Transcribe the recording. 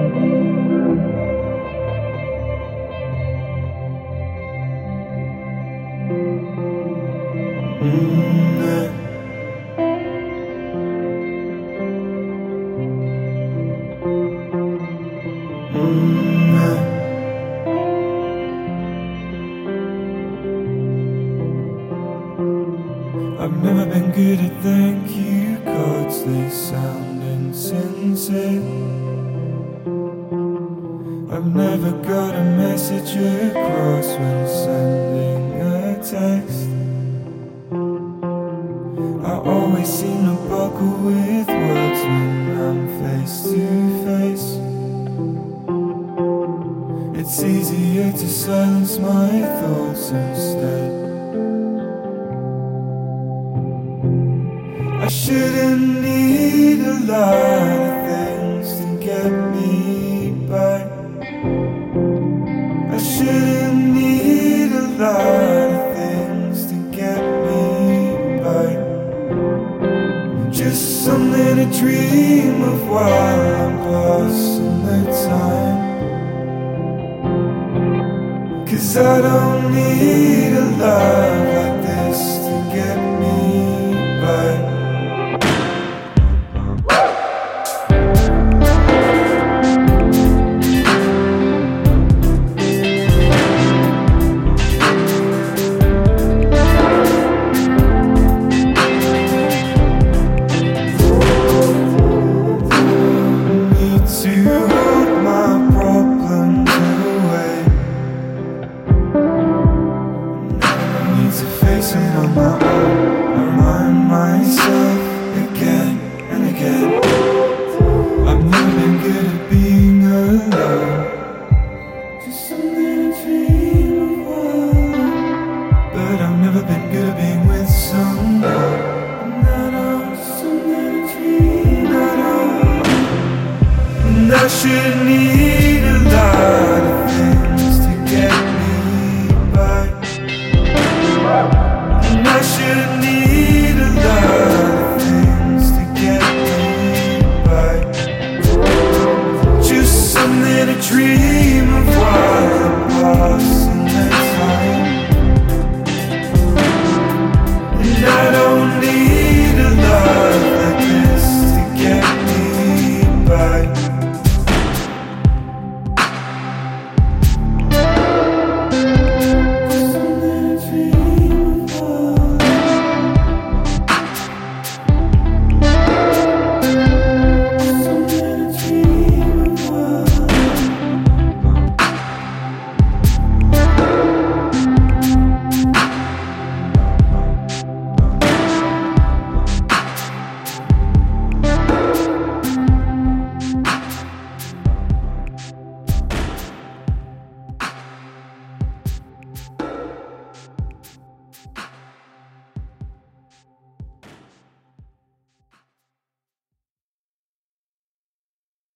I've never been good at thank you cards, they sound insensate. I've never got a message across when sending a text. I always seem to buckle with words when I'm face to face. It's easier to silence my thoughts instead. I shouldn't need a lot of things to get me by. I shouldn't need a lot of things to get me by. Just something to dream of while I'm passing the time. 'Cause I don't need a love like this to get me by. On my own, I remind myself again and again. I've never been good at being alone. Just something to dream of. But I've never been good at being with someone. And I know something to dream of. And I should need